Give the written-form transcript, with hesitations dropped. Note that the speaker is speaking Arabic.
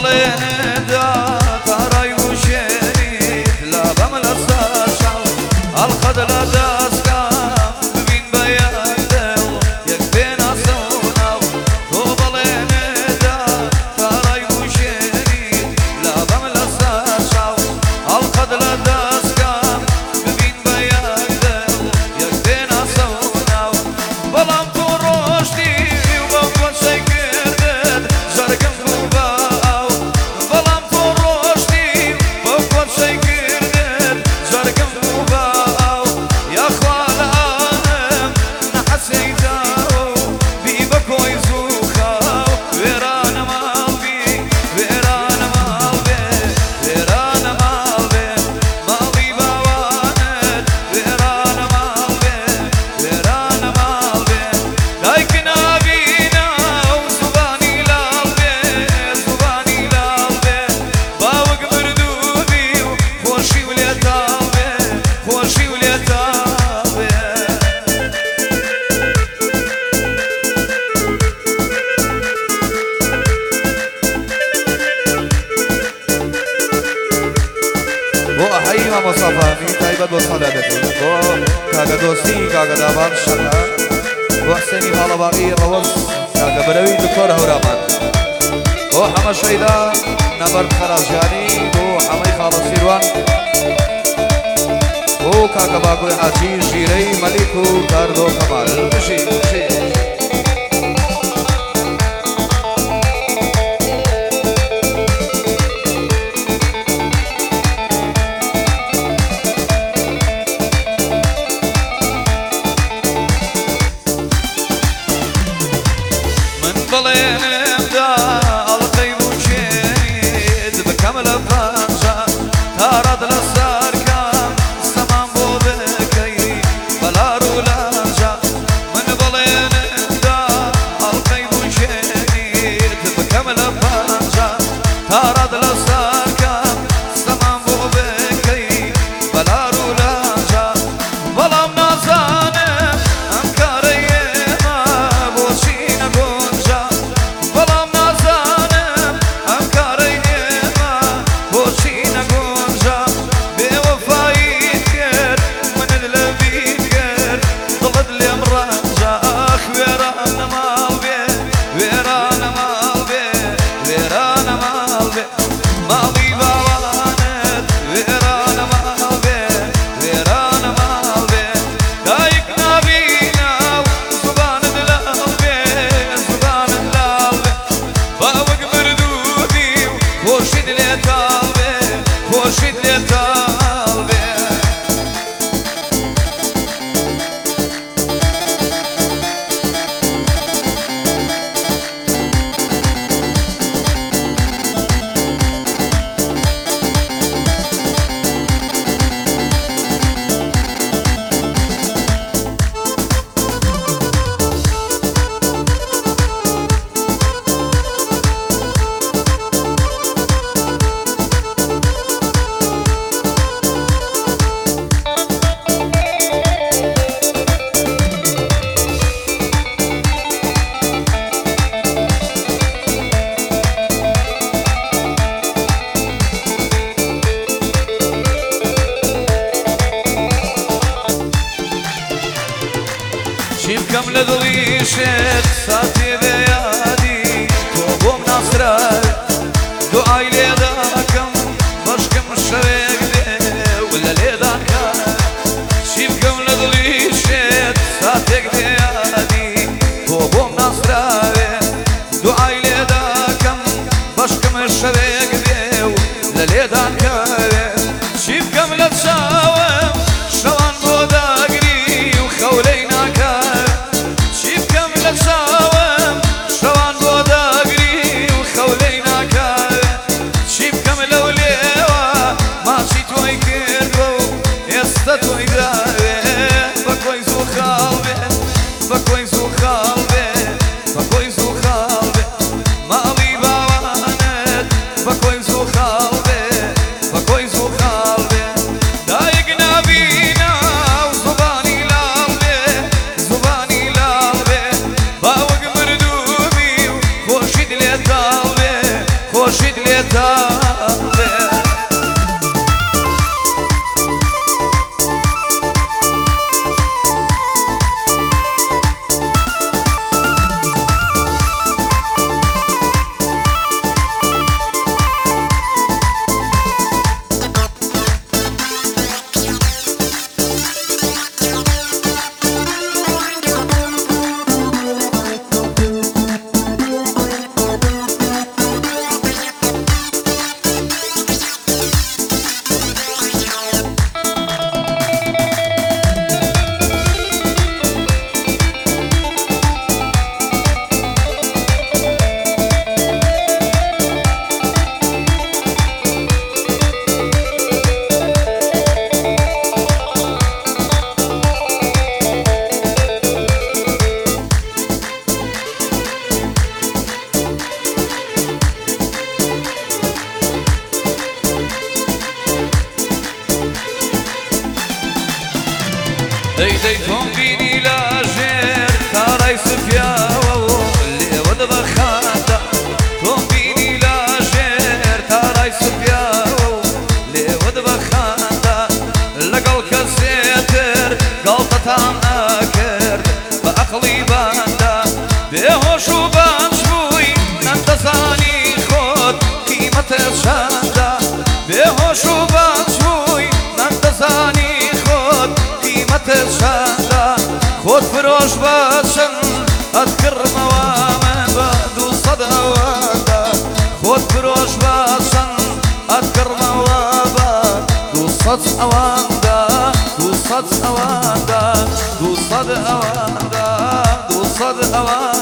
بليندا تراي وشيت لا بمل الصاشا الخد لا داسكا بين بياده يكفينا صونا بليندا تراي وشيت لا بمل الصاشا الخد لا داسكا بين بياده يكفينا صونا بلام تروشتي وبقول سكرت زرقم حيما مصطفى تايبت بصلاتك كاغا دوستي كاغا دابان شقا وحسيني مالا باقي روز كاغا بروي دكتور هورامان حما شيدا نبرد خرازجاني حماي خالص سيروان كاغا باقوي حاجي جيري مليكو كاردو كمال بشي بليندا القي وشيت بكامل الفانجا تارد للساركا سمان بوذكي بلا رولانجا من بليندا القي وشيت بكامل الفانجا تارد للساركا سمان بوذكي بلا رولانجا بلا منازانه امكاري ما بوشينا بونجا شيبكم لذويشت ساتي بيادي توبوم نصرك دعاي ليداكم بشكم الشريك دي ولا ليداكا شيبكم لذويشت ساتي بيادي توبوم نصرك دعاي ليداكم بشكم الشريك دي ولا ليداكا شيبكم لتشاوم شوان بوداقري وخوليناكا شوان هەڵام نەکرد بە ئەقڵی بەندا بێهۆش و باش بووی نەمدەزانی خۆت قیمەتت چەندە بێهۆش و باش بووی نەمدەزانی خۆت قیمەتت چەندە خۆت فرۆش بە چەند ئەتکردمەوە من بە 200 ئەوەندە خۆت فرۆش بە چەند ئەتکردمەوە بە 200 ئەوەندە 200 ئەوەندە 200 ئەوەندە 200 ئەوەندە